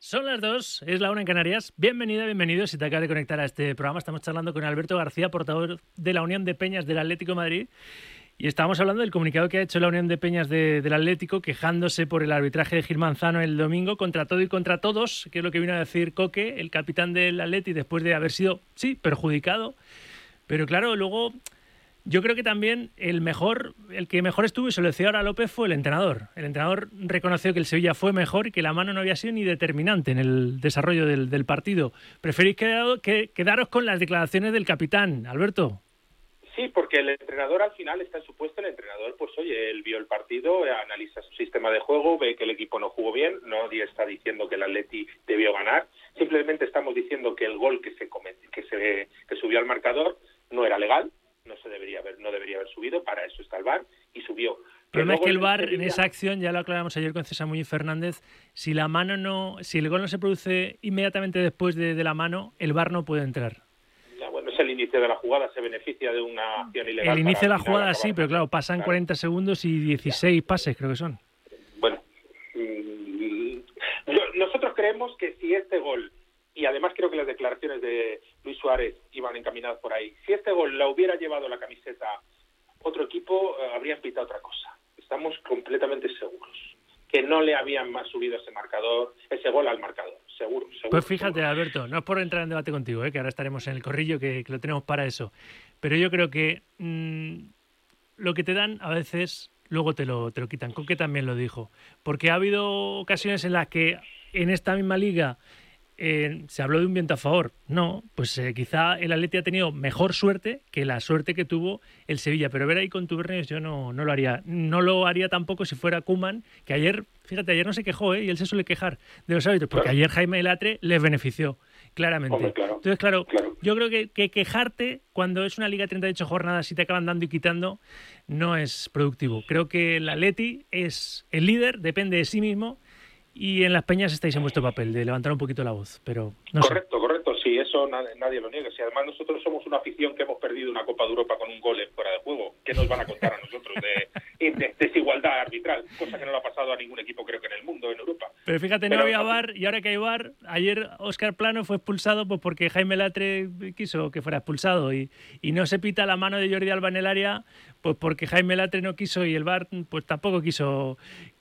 Son las 2, es la 1 en Canarias. Bienvenido. Si te acabas de conectar a este programa, estamos charlando con Alberto García, portavoz de la Unión de Peñas del Atlético de Madrid. Y estábamos hablando del comunicado que ha hecho la Unión de Peñas del Atlético, quejándose por el arbitraje de Gil Manzano el domingo, contra todo y contra todos, que es lo que vino a decir Coque, el capitán del Atleti, después de haber sido, sí, perjudicado. Pero claro, luego yo creo que también el que mejor estuvo, y se lo decía ahora López, fue el entrenador. El entrenador reconoció que el Sevilla fue mejor y que la mano no había sido ni determinante en el desarrollo del partido. ¿Preferís quedaros con las declaraciones del capitán, Alberto? Sí, porque el entrenador al final está en su puesto. El entrenador, pues oye, él vio el partido, analiza su sistema de juego, ve que el equipo no jugó bien. Nadie está diciendo que el Atleti debió ganar. Simplemente estamos diciendo que el gol que subió al marcador no era legal. No debería haber subido, para eso está el VAR, y subió. El problema es que el VAR en esa acción, ya lo aclaramos ayer con César Muñoz Fernández, si el gol no se produce inmediatamente después de la mano, el VAR no puede entrar. Ya, bueno, es el inicio de la jugada, se beneficia de una acción ilegal. El inicio de la jugada sí, pero claro, pasan 40 segundos y 16 pases, creo que son. Bueno, nosotros creemos que si este gol, y además creo que las declaraciones de Luis Suárez iban encaminadas por ahí, si este gol la hubiera llevado la camiseta otro equipo, habrían pitado otra cosa. Estamos completamente seguros que no le habían más subido ese gol al marcador. Seguro. Pues fíjate, Alberto, no es por entrar en debate contigo, que ahora estaremos en el corrillo, que lo tenemos para eso. Pero yo creo que lo que te dan a veces luego te lo quitan. Coque también lo dijo. Porque ha habido ocasiones en las que en esta misma liga se habló de un viento a favor. No, pues quizá el Atleti ha tenido mejor suerte que la suerte que tuvo el Sevilla, pero ver ahí contubernios yo no lo haría. No lo haría tampoco si fuera Koeman, que ayer no se quejó, y él se suele quejar de los árbitros, porque ayer Jaime Latre les benefició claramente. Hombre, claro. Entonces, claro, yo creo que quejarte cuando es una liga de 38 jornadas y te acaban dando y quitando no es productivo. Creo que el Atleti es el líder, depende de sí mismo. Y en las peñas estáis en vuestro papel, de levantar un poquito la voz, pero no sé. Correcto, sí, eso nadie lo niega. Si además nosotros somos una afición que hemos perdido una Copa de Europa con un gol fuera de juego, ¿qué nos van a contar a nosotros de desigualdad arbitral? Cosa que no le ha pasado a ningún equipo, creo que en el mundo, en Europa. Pero fíjate, no había VAR, y ahora que hay VAR, ayer Óscar Plano fue expulsado pues porque Jaime Latre quiso que fuera expulsado, y no se pita la mano de Jordi Alba en el área, pues porque Jaime Latre no quiso, y el VAR pues tampoco quiso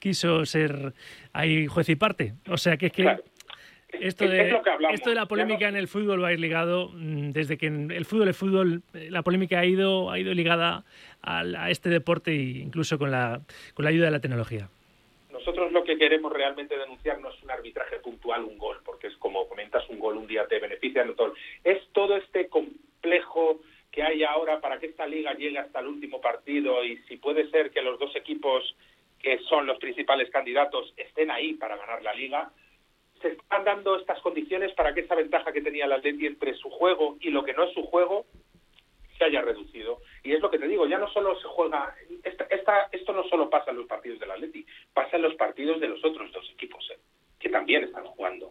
ser ahí juez y parte. O sea que es que claro. Esto de la polémica en el fútbol va a ir ligado, desde que en el fútbol, la polémica ha ido ligada a este deporte, e incluso con la ayuda de la tecnología. Nosotros lo que queremos realmente denunciar no es un arbitraje puntual, un gol, porque es como comentas, un gol un día te beneficia, no todo. Es todo este complejo que hay ahora para que esta liga llegue hasta el último partido, y si puede ser que los dos equipos que son los principales candidatos estén ahí para ganar la liga, se están dando estas condiciones para que esa ventaja que tenía el Atleti entre su juego y lo que no es su juego se haya reducido. Y es lo que te digo, ya no solo se juega, esto no solo pasa en los partidos del Atleti, pasa en los partidos de los otros dos equipos, que también están jugando,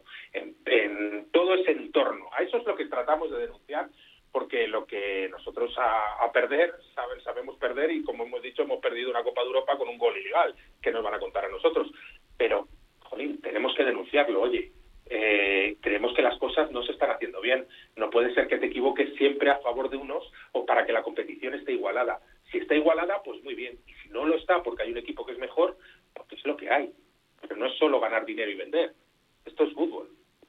en todo ese entorno. A eso es lo que tratamos de denunciar, porque lo que nosotros a perder, sabemos perder, y como hemos dicho, hemos perdido una Copa de Europa con un gol ilegal, que nos van a contar a nosotros. Pero, jolín, tenemos que denunciarlo. Oye, creemos que las cosas no se están haciendo bien. No puede ser que te equivoques siempre a favor de unos o para que la competición esté igualada. Si está igualada, pues muy bien. Y si no lo está porque hay un equipo que es mejor, porque es lo que hay. Pero no es solo ganar dinero y vender. Esto es fútbol.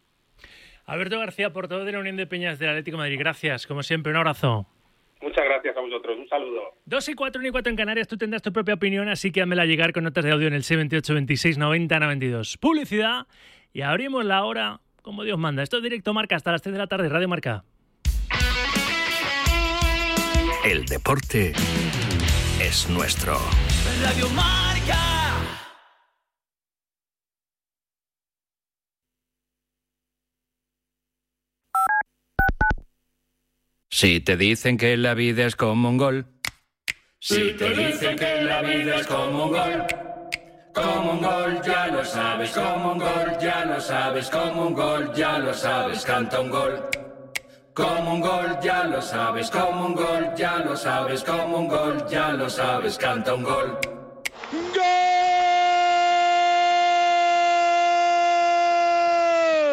Alberto García, portavoz de la Unión de Peñas del Atlético de Madrid. Gracias, como siempre, un abrazo. Muchas gracias a vosotros, un saludo. 2:04, 1:04 en Canarias, tú tendrás tu propia opinión, así que házmela llegar con notas de audio en el 628 26 90 92. Publicidad, y abrimos la hora como Dios manda. Esto es Directo Marca, hasta las 3 de la tarde, Radio Marca. El deporte es nuestro. Radio Marca. Si te dicen que la vida es como un gol. Si te dicen que la vida es como un gol. Como un gol, ya lo sabes. Como un gol, ya lo sabes. Como un gol, ya lo sabes. Canta un gol. Como un gol, ya lo sabes. Como un gol, ya lo sabes. Como un gol, ya lo sabes. Canta un gol. ¡Gol!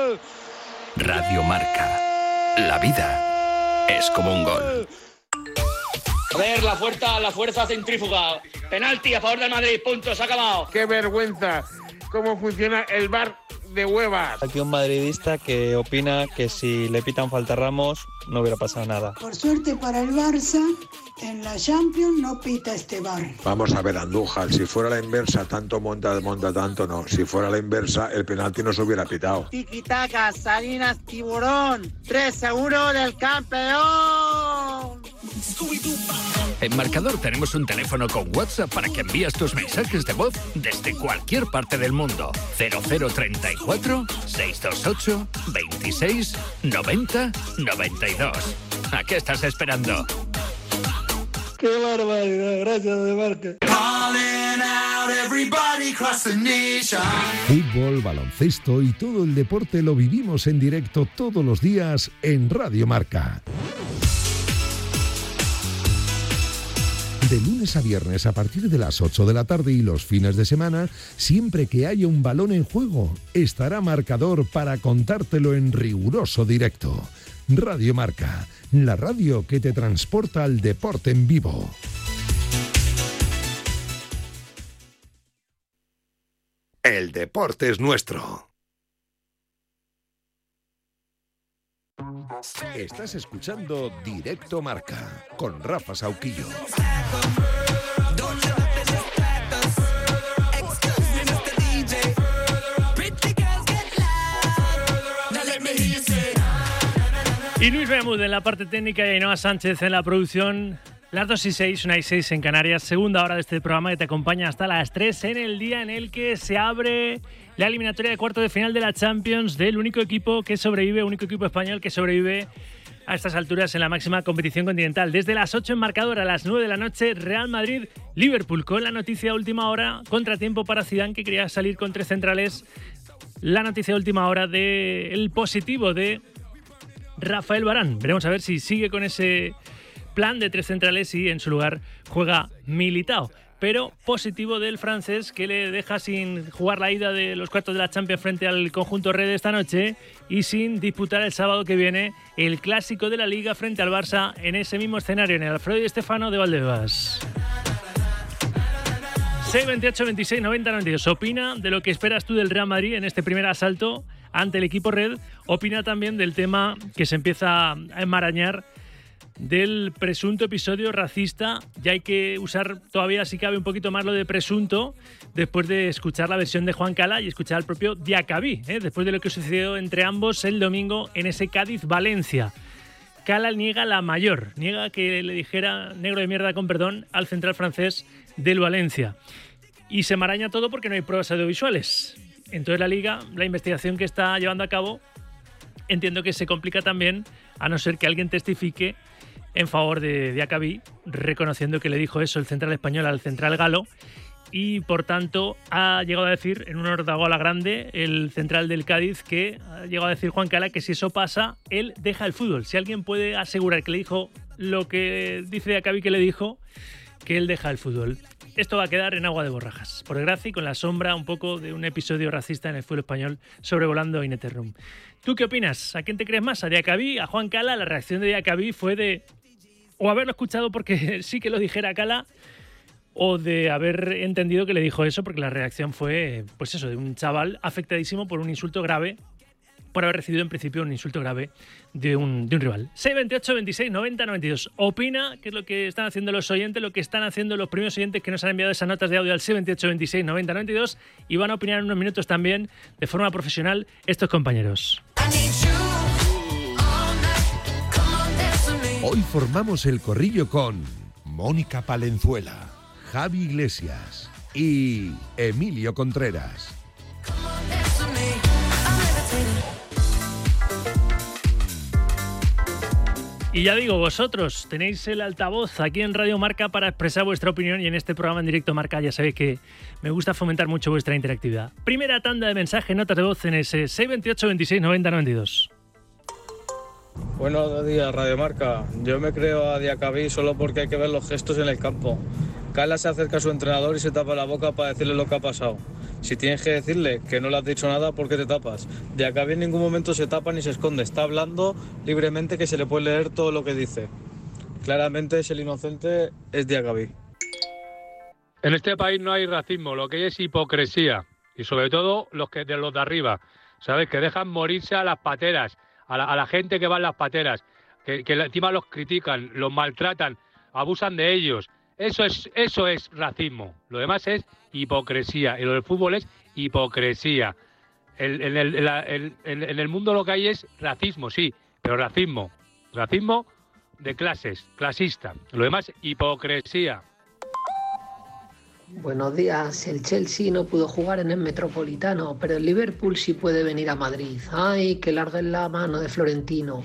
Radio Marca. La vida es como un gol. A ver, la fuerza centrífuga. Penalti a favor del Madrid, punto, se ha acabado. ¡Qué vergüenza! ¿Cómo funciona el VAR de huevas? Aquí un madridista que opina que si le pitan falta a Ramos no hubiera pasado nada. Por suerte para el Barça, en la Champions no pita este VAR. Vamos a ver, Andújar, si fuera la inversa, tanto monta, tanto no. Si fuera la inversa, el penalti no se hubiera pitado. Tiki-taka, Salinas, Tiburón, 3 seguros del campeón. En Marcador tenemos un teléfono con WhatsApp para que envíes tus mensajes de voz desde cualquier parte del mundo. 0034 628 26 90 92. ¿A qué estás esperando? ¡Qué barbaridad! Gracias, de Marca. Fútbol, baloncesto y todo el deporte lo vivimos en directo todos los días en Radio Marca. De lunes a viernes a partir de las 8 de la tarde y los fines de semana, siempre que haya un balón en juego, estará Marcador para contártelo en riguroso directo. Radio Marca, la radio que te transporta al deporte en vivo. El deporte es nuestro. Estás escuchando Directo Marca con Rafa Sauquillo. Y Luis Bermud en la parte técnica y Ainhoa Sánchez en la producción. Las 2:06, 1:06 en Canarias, segunda hora de este programa que te acompaña hasta las 3 en el día en el que se abre la eliminatoria de cuarto de final de la Champions del único equipo español que sobrevive a estas alturas en la máxima competición continental. Desde las 8 en Marcador a las 9 de la noche, Real Madrid-Liverpool, con la noticia de última hora, contratiempo para Zidane, que quería salir con 3 centrales. La noticia de última hora del positivo de Rafael Varane. Veremos a ver si sigue con ese plan de 3 centrales y en su lugar juega Militao. Pero positivo del francés, que le deja sin jugar la ida de los cuartos de la Champions frente al conjunto red esta noche y sin disputar el sábado que viene el clásico de la Liga frente al Barça en ese mismo escenario, en el Alfredo Di Stéfano de Valdebebas. 628 26 90 92. Opina de lo que esperas tú del Real Madrid en este primer asalto ante el equipo red. Opina también del tema que se empieza a enmarañar del presunto episodio racista. Ya hay que usar todavía, si cabe, un poquito más lo de presunto después de escuchar la versión de Juan Cala y escuchar al propio Diacabí, después de lo que sucedió entre ambos el domingo en ese Cádiz-Valencia. Cala niega la mayor, niega que le dijera negro de mierda, con perdón, al central francés del Valencia. Y se maraña todo porque no hay pruebas audiovisuales. Entonces la Liga, la investigación que está llevando a cabo, entiendo que se complica también, a no ser que alguien testifique en favor de Diacabí, reconociendo que le dijo eso el central español al central galo. Y por tanto ha llegado a decir en un ordagola grande el central del Cádiz, que ha llegado a decir Juan Cala que si eso pasa, él deja el fútbol. Si alguien puede asegurar que le dijo lo que dice Diacabí que le dijo, que él deja el fútbol. Esto va a quedar en agua de borrajas, por desgracia, y con la sombra un poco de un episodio racista en el fútbol español sobrevolando in eternum. ¿Tú qué opinas? ¿A quién te crees más? ¿A Diacabí? ¿A Juan Cala? La reacción de Diacabí fue de o haberlo escuchado porque sí que lo dijera Cala, o de haber entendido que le dijo eso, porque la reacción fue, pues eso, de un chaval afectadísimo por un insulto grave, por haber recibido en principio un insulto grave de un rival. 628 26 90 92. Opina qué es lo que están haciendo los oyentes, lo que están haciendo los primeros oyentes que nos han enviado esas notas de audio al 628 26 90 92, y van a opinar en unos minutos también, de forma profesional, estos compañeros. Hoy formamos el corrillo con Mónica Palenzuela, Javi Iglesias y Emilio Contreras. Y ya digo, vosotros tenéis el altavoz aquí en Radio Marca para expresar vuestra opinión, y en este programa en Directo Marca ya sabéis que me gusta fomentar mucho vuestra interactividad. Primera tanda de mensajes, notas de voz en ese 628 26 90 92. Buenos días, Radio Marca. Yo me creo a Diacabí solo porque hay que ver los gestos en el campo. Cala se acerca a su entrenador y se tapa la boca para decirle lo que ha pasado. Si tienes que decirle que no le has dicho nada, ¿por qué te tapas? Diacabí en ningún momento se tapa ni se esconde, está hablando libremente, que se le puede leer todo lo que dice. Claramente es el inocente, es Diacabí. En este país no hay racismo, lo que hay es hipocresía. Y sobre todo los de arriba, ¿sabes? Que dejan morirse a las pateras, a la gente que va en las pateras, que encima los critican, los maltratan, abusan de ellos. Eso es racismo. Lo demás es hipocresía. Y lo del fútbol es hipocresía. En el mundo lo que hay es racismo, sí, pero racismo de clases, clasista. Lo demás, hipocresía. Buenos días. El Chelsea no pudo jugar en el Metropolitano, pero el Liverpool sí puede venir a Madrid. ¡Ay, que larga es la mano de Florentino!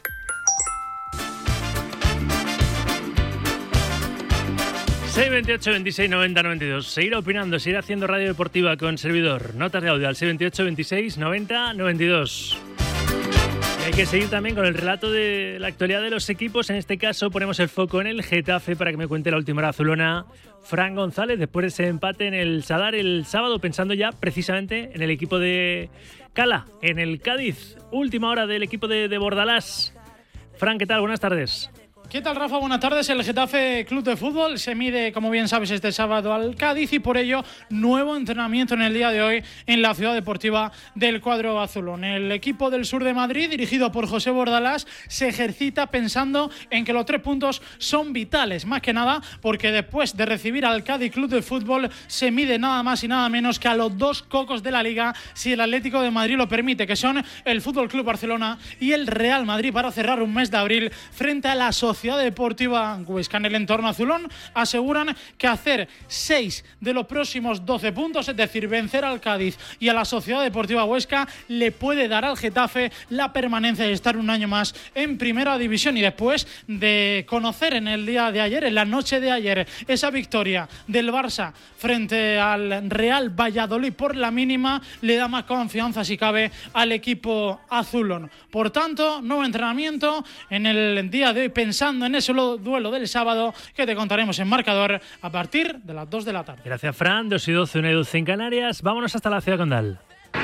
¡6, 28, 26, 90, 92! Seguir opinando, seguir haciendo radio deportiva con servidor. Notas de audio al 6, 28, 26, 90, 92. Y hay que seguir también con el relato de la actualidad de los equipos. En este caso ponemos el foco en el Getafe para que me cuente la última hora azulona Fran González, después de ese empate en el Sadar el sábado, pensando ya precisamente en el equipo de Cala, en el Cádiz. Última hora del equipo de Bordalás. Fran, ¿qué tal? Buenas tardes. ¿Qué tal, Rafa? Buenas tardes. El Getafe Club de Fútbol se mide, como bien sabes, este sábado al Cádiz y por ello nuevo entrenamiento en el día de hoy en la ciudad deportiva del cuadro azulón. El equipo del sur de Madrid, dirigido por José Bordalás, se ejercita pensando en que los 3 puntos son vitales, más que nada porque después de recibir al Cádiz Club de Fútbol se mide nada más y nada menos que a los 2 cocos de la Liga, si el Atlético de Madrid lo permite, que son el Fútbol Club Barcelona y el Real Madrid, para cerrar un mes de abril frente a la Sociedad Deportiva Huesca. En el entorno azulón aseguran que hacer 6 de los próximos 12 puntos, es decir, vencer al Cádiz y a la Sociedad Deportiva Huesca, le puede dar al Getafe la permanencia y estar un año más en primera división. Y después de conocer en el día de ayer, en la noche de ayer, esa victoria del Barça frente al Real Valladolid por la mínima, le da más confianza, si cabe, al equipo azulón. Por tanto, nuevo entrenamiento en el día de hoy, pensando en ese duelo del sábado que te contaremos en marcador a partir de las 2 de la tarde. Gracias, Fran. 2 y 12, 1 y 12 en Canarias. Vámonos hasta la ciudad condal.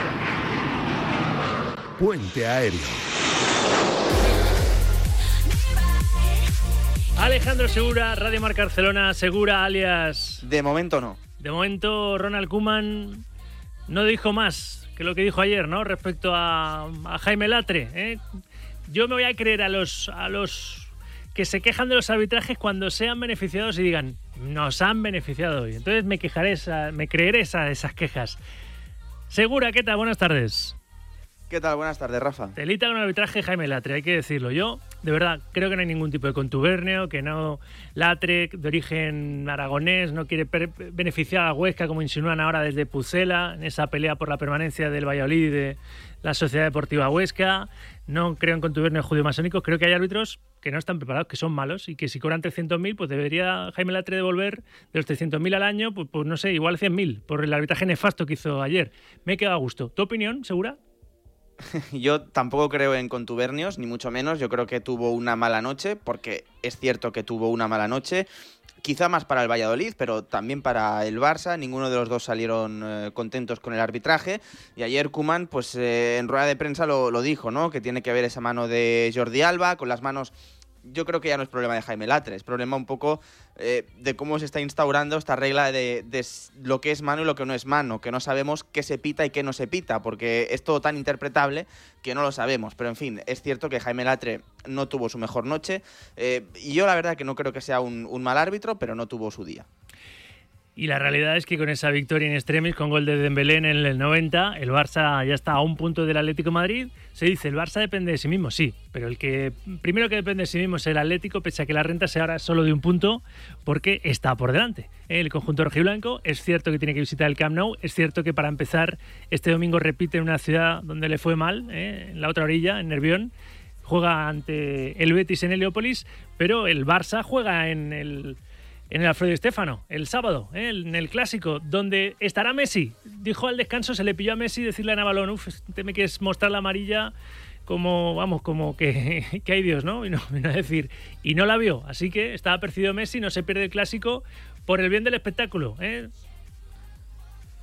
Puente Aéreo. Alejandro Segura, Radio Marca Barcelona. Segura, alias... De momento no. De momento Ronald Koeman no dijo más que lo que dijo ayer, ¿no? Respecto a Jaime Latre, ¿eh? Yo me voy a creer a los que se quejan de los arbitrajes cuando sean beneficiados y digan, nos han beneficiado hoy. Entonces me creeré esas quejas. Segura, ¿qué tal? Buenas tardes. ¿Qué tal? Buenas tardes, Rafa. Telita con el arbitraje Jaime Latre, hay que decirlo. Yo, de verdad, creo que no hay ningún tipo de contubernio, que no Latre, de origen aragonés, no quiere beneficiar a Huesca, como insinúan ahora desde Pucela, en esa pelea por la permanencia del Valladolid y de la Sociedad Deportiva Huesca. No creo en contubernios judío-masónicos. Creo que hay árbitros que no están preparados, que son malos y que si cobran 300.000, pues debería Jaime Latre devolver de los 300.000 al año, pues no sé, igual 100.000 por el arbitraje nefasto que hizo ayer. Me he quedado a gusto. ¿Tu opinión, Segura? Yo tampoco creo en contubernios, ni mucho menos. Yo creo que tuvo una mala noche, porque es cierto que tuvo una mala noche. Quizá más para el Valladolid, pero también para el Barça. Ninguno de los dos salieron contentos con el arbitraje. Y ayer Koeman, pues en rueda de prensa lo dijo, ¿no? Que tiene que ver esa mano de Jordi Alba con las manos. Yo creo que ya no es problema de Jaime Latre, es problema un poco de cómo se está instaurando esta regla de lo que es mano y lo que no es mano, que no sabemos qué se pita y qué no se pita, porque es todo tan interpretable que no lo sabemos. Pero en fin, es cierto que Jaime Latre no tuvo su mejor noche y yo la verdad que no creo que sea un mal árbitro, pero no tuvo su día. Y la realidad es que con esa victoria in extremis, con gol de Dembélé en el 90, el Barça ya está a un punto del Atlético de Madrid. Se dice, el Barça depende de sí mismo, sí, pero el que primero que depende de sí mismo es el Atlético, pese a que la renta sea ahora solo de un punto, porque está por delante. El conjunto rojiblanco, es cierto que tiene que visitar el Camp Nou, es cierto que para empezar este domingo repite en una ciudad donde le fue mal, en la otra orilla, en Nervión, juega ante el Betis en Heliópolis, pero el Barça juega en el Alfredo Stéfano, el sábado, en el Clásico, donde estará Messi. Dijo al descanso, se le pilló a Messi decirle a Navalón, te me quieres mostrar la amarilla como que hay Dios, ¿no? Y no decir, y no la vio. Así que estaba percibido Messi, no se pierde el Clásico por el bien del espectáculo, ¿eh?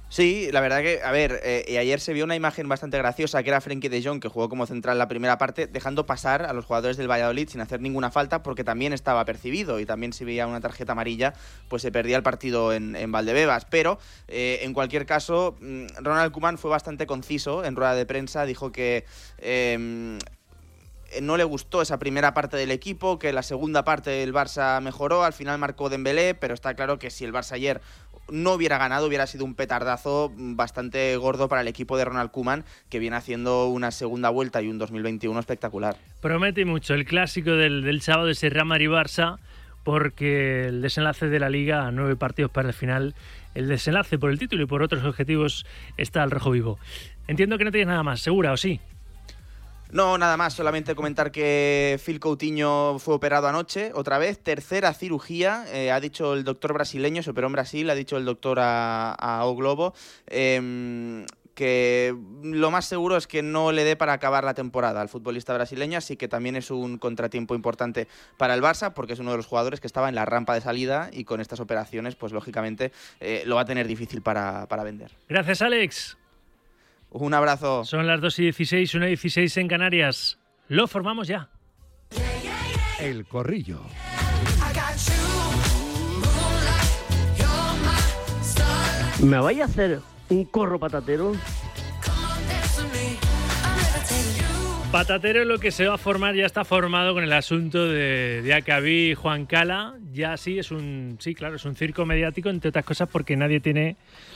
Sí, la verdad que, a ver, ayer se vio una imagen bastante graciosa, que era Frenkie de Jong, que jugó como central la primera parte, dejando pasar a los jugadores del Valladolid sin hacer ninguna falta, porque también estaba percibido, y también si veía una tarjeta amarilla, pues se perdía el partido en Valdebebas. Pero, en cualquier caso, Ronald Koeman fue bastante conciso en rueda de prensa, dijo que no le gustó esa primera parte del equipo, que la segunda parte el Barça mejoró, al final marcó Dembélé, pero está claro que si el Barça ayer no hubiera ganado, hubiera sido un petardazo bastante gordo para el equipo de Ronald Koeman, que viene haciendo una segunda vuelta y un 2021 espectacular. Promete mucho el clásico del sábado, ese Real Madrid-Barça, porque el desenlace de la Liga, 9 partidos para el final, el desenlace por el título y por otros objetivos está al rojo vivo. Entiendo que no tienes nada más, ¿segura o sí? No, nada más, solamente comentar que Phil Coutinho fue operado anoche, otra vez, tercera cirugía, ha dicho el doctor brasileño, se operó en Brasil, ha dicho el doctor a O Globo, que lo más seguro es que no le dé para acabar la temporada al futbolista brasileño, así que también es un contratiempo importante para el Barça, porque es uno de los jugadores que estaba en la rampa de salida y con estas operaciones, pues lógicamente lo va a tener difícil para vender. Gracias, Alex. Un abrazo. Son las 2:16, 1:16 en Canarias. Lo formamos ya. El Corrillo. ¿Me vais a hacer un corro patatero? Patatero es lo que se va a formar, ya está formado con el asunto de Diacabí y Juan Cala. Ya sí, es un circo mediático, entre otras cosas porque nadie tiene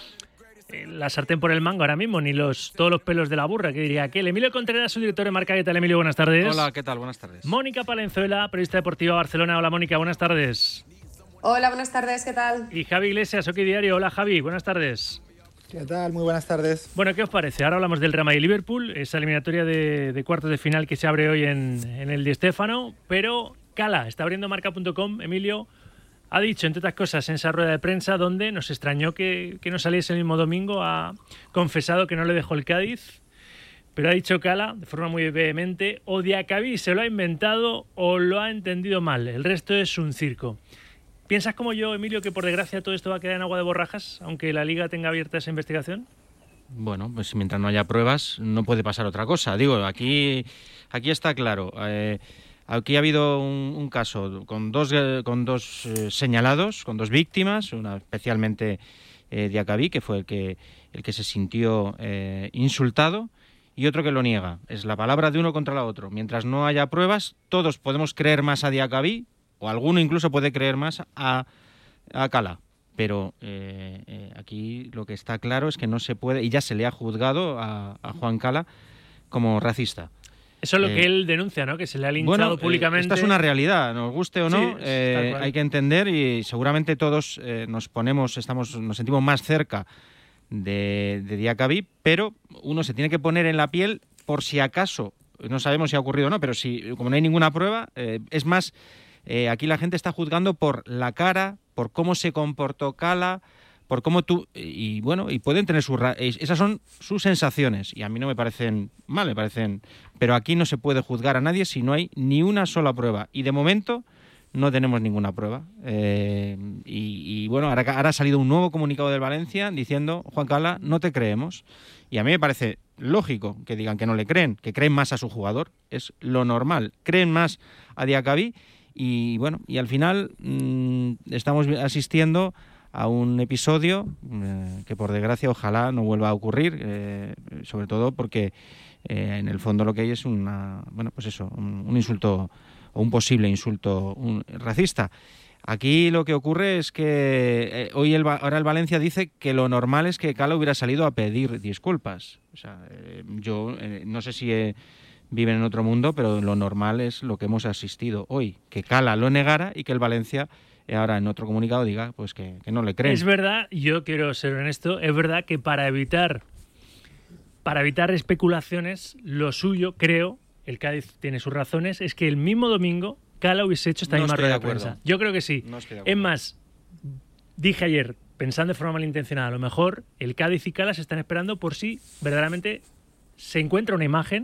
la sartén por el mango ahora mismo, ni todos los pelos de la burra, que diría aquel. Emilio Contreras, su director de marca. ¿Qué tal, Emilio? Buenas tardes. Hola, ¿qué tal? Buenas tardes. Mónica Palenzuela, periodista deportiva Barcelona. Hola, Mónica, buenas tardes. Hola, buenas tardes, ¿qué tal? Y Javi Iglesias, OK Diario. Hola, Javi, buenas tardes. ¿Qué tal? Muy buenas tardes. Bueno, ¿qué os parece? Ahora hablamos del Real Madrid y Liverpool, esa eliminatoria de cuartos de final que se abre hoy en el Di Stéfano, pero Cala está abriendo marca.com, Emilio. Ha dicho, entre otras cosas, en esa rueda de prensa, donde nos extrañó que no saliese el mismo domingo, ha confesado que no le dejó el Cádiz, pero ha dicho Cala, de forma muy vehemente, o Diacabí se lo ha inventado o lo ha entendido mal, el resto es un circo. ¿Piensas como yo, Emilio, que por desgracia todo esto va a quedar en agua de borrajas, aunque la Liga tenga abierta esa investigación? Bueno, pues mientras no haya pruebas, no puede pasar otra cosa. Digo, aquí está claro. Aquí ha habido un caso con dos señalados, con dos víctimas, una especialmente Diacabí, que fue el que se sintió insultado, y otro que lo niega. Es la palabra de uno contra la otra. Mientras no haya pruebas, todos podemos creer más a Diacabí, o alguno incluso puede creer más a Cala. Pero aquí lo que está claro es que no se puede, y ya se le ha juzgado a Juan Cala como racista. Eso es lo que él denuncia, ¿no? Que se le ha linchado públicamente. Esta es una realidad, nos guste o no, sí, hay que entender, y seguramente todos nos sentimos más cerca de Diacabí, pero uno se tiene que poner en la piel por si acaso, no sabemos si ha ocurrido o no, pero como no hay ninguna prueba, es más, aquí la gente está juzgando por la cara, por cómo se comportó Cala, por cómo y pueden tener esas son sus sensaciones, y a mí no me parecen mal, pero aquí no se puede juzgar a nadie si no hay ni una sola prueba, y de momento no tenemos ninguna prueba. Ahora ha salido un nuevo comunicado del Valencia diciendo: Juan Cala, no te creemos, y a mí me parece lógico que digan que no le creen, que creen más a su jugador, es lo normal, creen más a Diacabí, y al final estamos asistiendo a un episodio que por desgracia ojalá no vuelva a ocurrir, sobre todo porque en el fondo lo que hay es un insulto, o un posible insulto racista. Aquí lo que ocurre es que ahora el Valencia dice que lo normal es que Cala hubiera salido a pedir disculpas. O sea, yo no sé si viven en otro mundo, pero lo normal es lo que hemos asistido hoy, que Cala lo negara y que el Valencia ahora en otro comunicado diga pues que no le creen. Es verdad, yo quiero ser honesto, es verdad que para evitar especulaciones, lo suyo, creo, el Cádiz tiene sus razones, es que el mismo domingo Cala hubiese hecho esta misma rueda de prensa. Yo creo que sí. No estoy de acuerdo. Es más, dije ayer, pensando de forma malintencionada, a lo mejor el Cádiz y Cala se están esperando por si verdaderamente se encuentra una imagen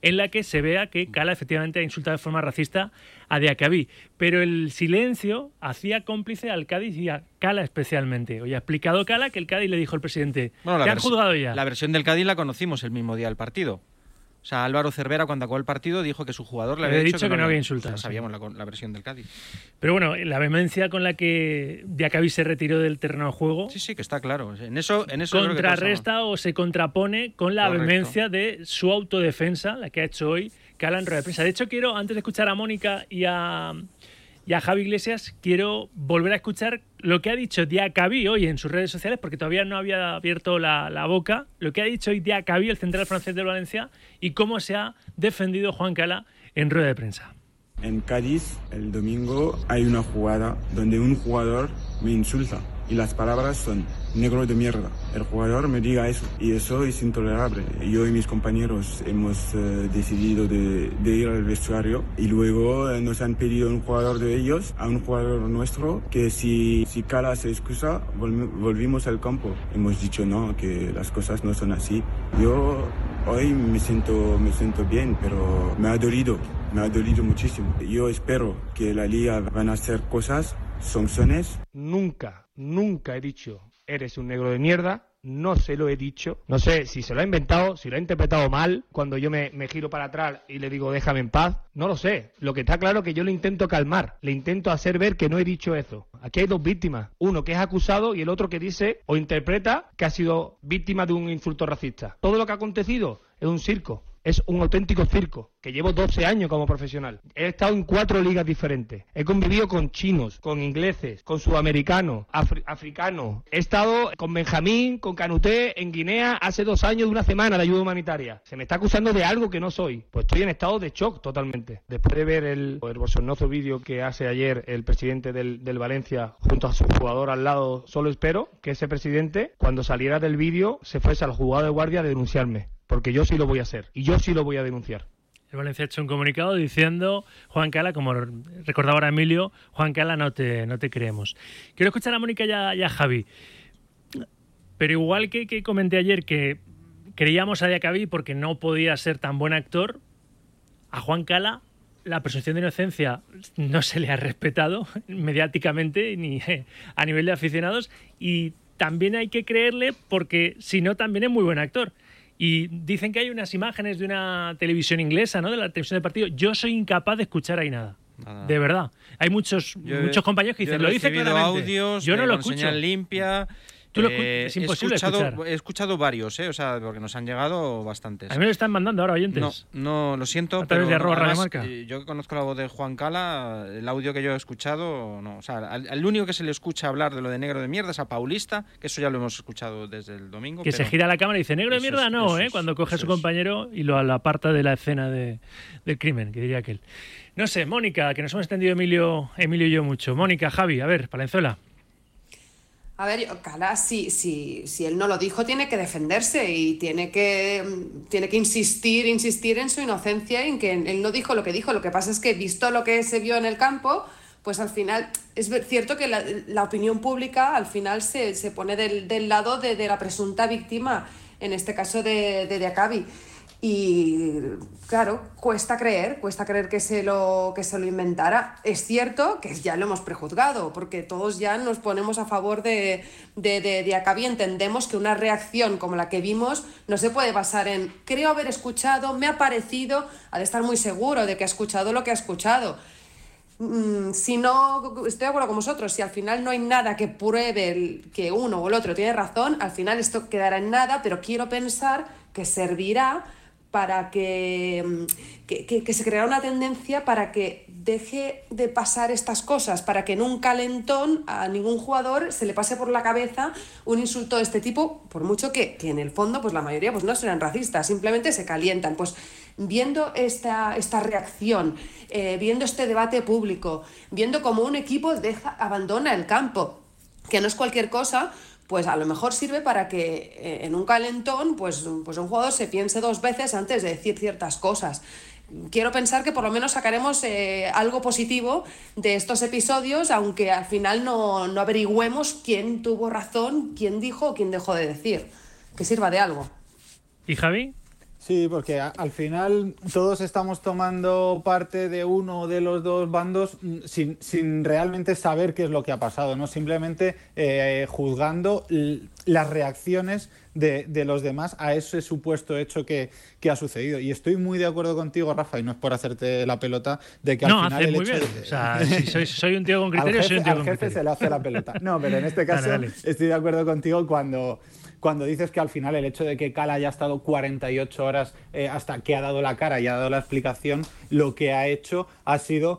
en la que se vea que Cala efectivamente ha insultado de forma racista a Diacabí. Pero el silencio hacía cómplice al Cádiz y a Cala especialmente. Hoy ha explicado Cala que el Cádiz le dijo al presidente, ¿te han juzgado ya? La versión del Cádiz la conocimos el mismo día del partido. O sea, Álvaro Cervera, cuando acabó el partido, dijo que su jugador le había dicho que no había insultado. O sea, sabíamos la versión del Cádiz. Pero bueno, la vehemencia con la que Diacabí se retiró del terreno de juego... Sí, que está claro. En eso contrarresta o se contrapone con la vehemencia de su autodefensa, la que ha hecho hoy Cala en rueda de prensa. De hecho, quiero, antes de escuchar a Mónica y a Javi Iglesias, quiero volver a escuchar lo que ha dicho Diacabí hoy en sus redes sociales, porque todavía no había abierto la boca, lo que ha dicho hoy Diacabí, el central francés del Valencia, y cómo se ha defendido Juan Cala en rueda de prensa. En Cádiz, el domingo, hay una jugada donde un jugador me insulta y las palabras son negro de mierda. El jugador me diga eso y eso es intolerable. Yo y mis compañeros hemos decidido de ir al vestuario y luego nos han pedido un jugador de ellos a un jugador nuestro que si Cala se excusa, volvimos al campo. Hemos dicho no, que las cosas no son así. Yo hoy me siento bien, pero me ha dolido muchísimo. Yo espero que la liga van a hacer cosas, sanciones. Nunca he dicho eres un negro de mierda, no se lo he dicho. No sé si se lo ha inventado, si lo ha interpretado mal, cuando yo me giro para atrás y le digo déjame en paz, no lo sé. Lo que está claro es que yo le intento calmar, le intento hacer ver que no he dicho eso. Aquí hay dos víctimas, uno que es acusado y el otro que dice o interpreta que ha sido víctima de un insulto racista. Todo lo que ha acontecido es un circo. Es un auténtico circo, que llevo 12 años como profesional. He estado en 4 ligas diferentes. He convivido con chinos, con ingleses, con sudamericanos, africanos. He estado con Benjamín, con Canuté en Guinea hace 2 años de una semana de ayuda humanitaria. Se me está acusando de algo que no soy. Pues estoy en estado de shock totalmente. Después de ver el bochornoso vídeo que hace ayer el presidente del Valencia junto a su jugador al lado, solo espero que ese presidente, cuando saliera del vídeo, se fuese al juzgado de guardia a denunciarme. Porque yo sí lo voy a hacer y yo sí lo voy a denunciar. El Valencia ha hecho un comunicado diciendo, Juan Cala, como recordaba ahora Emilio, Juan Cala, no te creemos. Quiero escuchar a Mónica y a Javi. Pero igual que comenté ayer que creíamos a Diacabí porque no podía ser tan buen actor, a Juan Cala la presunción de inocencia no se le ha respetado mediáticamente ni a nivel de aficionados, y también hay que creerle porque si no también es muy buen actor. Y dicen que hay unas imágenes de una televisión inglesa, ¿no? De la televisión del partido. Yo soy incapaz de escuchar ahí nada. De verdad. Hay muchos compañeros que dicen, lo dice claramente. Audios, yo no lo escucho. Señal limpia. Es imposible escuchar. He escuchado varios, o sea, porque nos han llegado bastantes. A mí me lo están mandando ahora oyentes. No, lo siento. A través de @radiomarca. Yo que conozco la voz de Juan Cala, el audio que yo he escuchado, no. O sea, al único que se le escucha hablar de lo de negro de mierda es a Paulista, que eso ya lo hemos escuchado desde el domingo. Que se gira la cámara y dice, negro de mierda cuando coge a su compañero y lo aparta de la escena del crimen, que diría aquel. No sé, Mónica, que nos hemos extendido Emilio y yo mucho. Mónica, Javi, a ver, Palenzuela. A ver, Cala, si él no lo dijo, tiene que defenderse y tiene que insistir en su inocencia y en que él no dijo lo que dijo. Lo que pasa es que, visto lo que se vio en el campo, pues al final es cierto que la opinión pública al final se pone del lado de la presunta víctima, en este caso de Diacabí. Y claro, cuesta creer que se lo inventara. Es cierto que ya lo hemos prejuzgado, porque todos ya nos ponemos a favor de Diacabí. Entendemos que una reacción como la que vimos no se puede basar en creo haber escuchado, me ha parecido, ha de estar muy seguro de que ha escuchado lo que ha escuchado. Si no, estoy de acuerdo con vosotros, si al final no hay nada que pruebe que uno o el otro tiene razón, al final esto quedará en nada, pero quiero pensar que servirá para que se creara una tendencia para que deje de pasar estas cosas, para que en un calentón a ningún jugador se le pase por la cabeza un insulto de este tipo, por mucho que en el fondo pues la mayoría pues no serán racistas, simplemente se calientan. Pues viendo esta reacción, viendo este debate público, viendo cómo un equipo abandona el campo, que no es cualquier cosa, pues a lo mejor sirve para que en un calentón pues un jugador se piense 2 veces antes de decir ciertas cosas. Quiero pensar que por lo menos sacaremos algo positivo de estos episodios, aunque al final no averigüemos quién tuvo razón, quién dijo o quién dejó de decir. Que sirva de algo. ¿Y Javi? Sí, porque al final todos estamos tomando parte de uno de los dos bandos sin realmente saber qué es lo que ha pasado, ¿no? Simplemente juzgando las reacciones de los demás a ese supuesto hecho que ha sucedido. Y estoy muy de acuerdo contigo, Rafa, y no es por hacerte la pelota, de que al final el hecho de... O sea, si soy un tío con criterio, soy un tío con criterio. Al jefe se le hace la pelota. No, pero en este caso dale. Estoy de acuerdo contigo cuando dices que al final el hecho de que Cala haya estado 48 horas hasta que ha dado la cara y ha dado la explicación, lo que ha hecho ha sido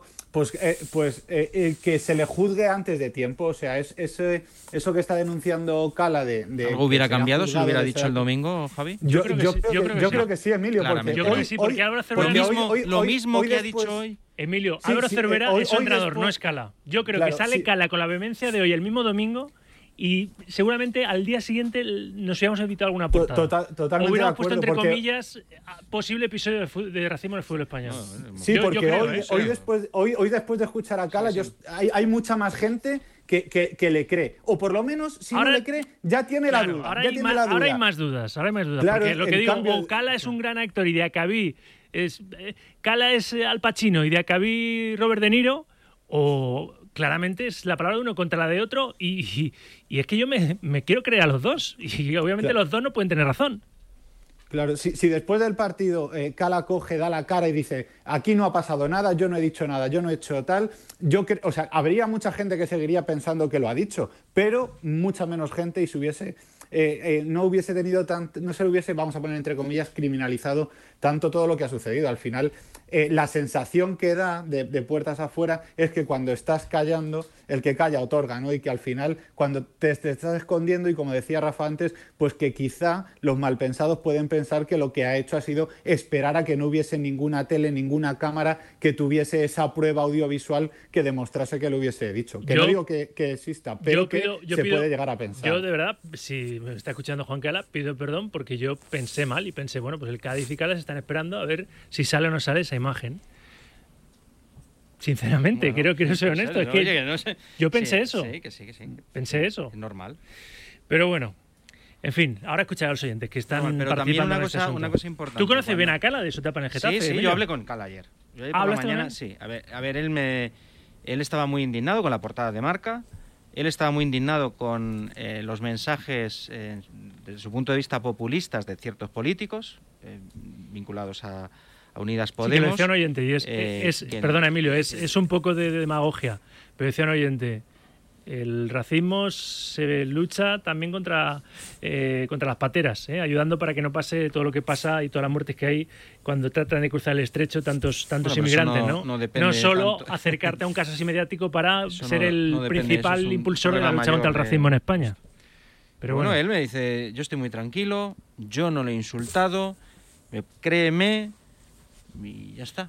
que se le juzgue antes de tiempo. O sea, eso que está denunciando Cala de ¿Algo hubiera cambiado si hubiera dicho el domingo, Javi? Yo creo que sí, Emilio. Porque yo creo que sí, porque Álvaro Cervera... Lo mismo que ha dicho hoy... Emilio, Álvaro Cervera es un entrenador, no es Cala. Yo creo que sale Cala con la vehemencia de hoy el mismo domingo y seguramente al día siguiente nos hubiéramos evitado alguna portada. Totalmente hubiéramos puesto entre comillas posible episodio de racismo en el fútbol español. Sí, porque hoy después de escuchar a Cala hay mucha más gente que le cree. O por lo menos, si ahora, no le cree, ya tiene la duda. Ahora hay más dudas. Claro, porque lo que digo, o Cala es un gran actor y Diacabí Cala es Al Pacino y Diacabí Robert De Niro, o... Claramente es la palabra de uno contra la de otro y es que yo me quiero creer a los dos y obviamente los dos no pueden tener razón. Claro, si después del partido Cala coge, da la cara y dice aquí no ha pasado nada, yo no he dicho nada, yo no he hecho tal, habría mucha gente que seguiría pensando que lo ha dicho, pero mucha menos gente y no se le hubiese, vamos a poner entre comillas, criminalizado tanto todo lo que ha sucedido. Al final, la sensación que da de puertas afuera es que cuando estás callando, el que calla otorga, ¿no? Y que al final, cuando te estás escondiendo, y como decía Rafa antes, pues que quizá los malpensados pueden pensar que lo que ha hecho ha sido esperar a que no hubiese ninguna tele, ninguna cámara que tuviese esa prueba audiovisual que demostrase que lo hubiese dicho. No digo que exista, pero puede llegar a pensar. Yo, de verdad, si me está escuchando Juan Cala, pido perdón porque yo pensé mal y pensé, bueno, pues el Cádiz y Cala se están esperando a ver si sale o no sale esa imagen. Sinceramente, quiero ser honesto. Es que no sé. Yo pensé eso. Sí, que sí. Pensé eso. Es normal. Pero bueno, en fin, ahora escuchar a los oyentes que están pero participando también una cosa importante. ¿Tú conoces bien a Cala de su etapa en el Getafe? Sí, yo hablé con Cala ayer. Yo por la mañana, sí. A ver, él estaba muy indignado con la portada de Marca. Él estaba muy indignado con los mensajes, desde su punto de vista, populistas de ciertos políticos vinculados a Unidas Podemos. Sí, que lo decía un oyente, y perdona, Emilio, es un poco de demagogia, pero decía un oyente, el racismo se lucha también contra las pateras, ayudando para que no pase todo lo que pasa y todas las muertes que hay cuando tratan de cruzar el estrecho tantos inmigrantes, no solo tanto acercarte a un caso así mediático para ser el principal impulsor de la lucha contra el racismo en España. Pero bueno, él me dice, yo estoy muy tranquilo, yo no le he insultado, créeme, y ya está.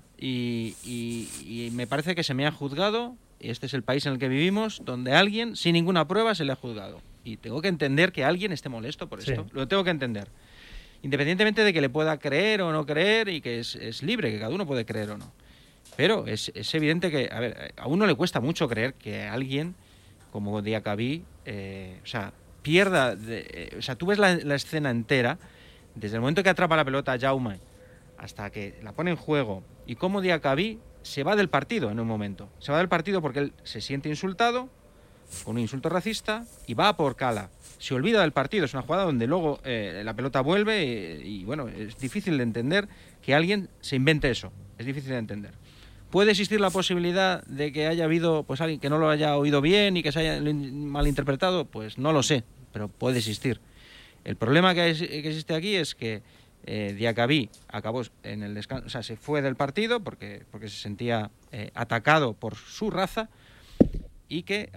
Y me parece que se me ha juzgado, y este es el país en el que vivimos, donde alguien, sin ninguna prueba, se le ha juzgado. Y tengo que entender que alguien esté molesto por esto. Lo tengo que entender. Independientemente de que le pueda creer o no creer, y que es libre, que cada uno puede creer o no. Pero es evidente que, a uno le cuesta mucho creer que alguien, como Diacabí, pierda... tú ves la escena entera, desde el momento que atrapa la pelota a Jaume hasta que la pone en juego, y cómo Diacabí se va del partido en un momento. Se va del partido porque él se siente insultado, con un insulto racista, y va por Cala. Se olvida del partido. Es una jugada donde luego la pelota vuelve y bueno, es difícil de entender que alguien se invente eso. Es difícil de entender. ¿Puede existir la posibilidad de que haya habido pues alguien que no lo haya oído bien y que se haya malinterpretado? Pues no lo sé, pero puede existir. El problema que existe aquí es que Diacabí acabó en el descanso, se fue del partido porque se sentía atacado por su raza, y que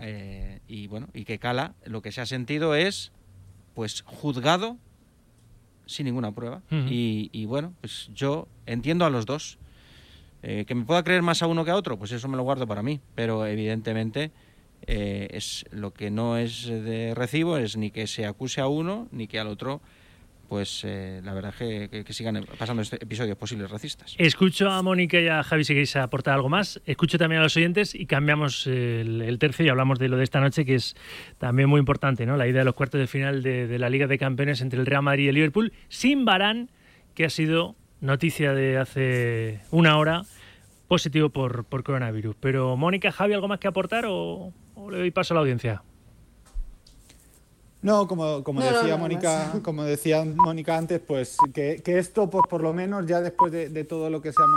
Cala lo que se ha sentido es pues juzgado sin ninguna prueba. Y bueno, pues yo entiendo a los dos. Que me pueda creer más a uno que a otro, pues eso me lo guardo para mí, pero evidentemente es lo que no es de recibo es ni que se acuse a uno ni que al otro pues la verdad es que sigan pasando episodios posibles racistas. Escucho a Mónica y a Javi si queréis aportar algo más. Escucho también a los oyentes y cambiamos el tercio y hablamos de lo de esta noche, que es también muy importante, ¿no? La ida de los cuartos de final de la Liga de Campeones entre el Real Madrid y el Liverpool, sin Varane, que ha sido noticia de hace una hora, positivo por coronavirus. Pero Mónica, Javi, ¿algo más que aportar o le doy paso a la audiencia? No, como decía Mónica antes, pues que esto, pues por lo menos ya después de todo lo que se ha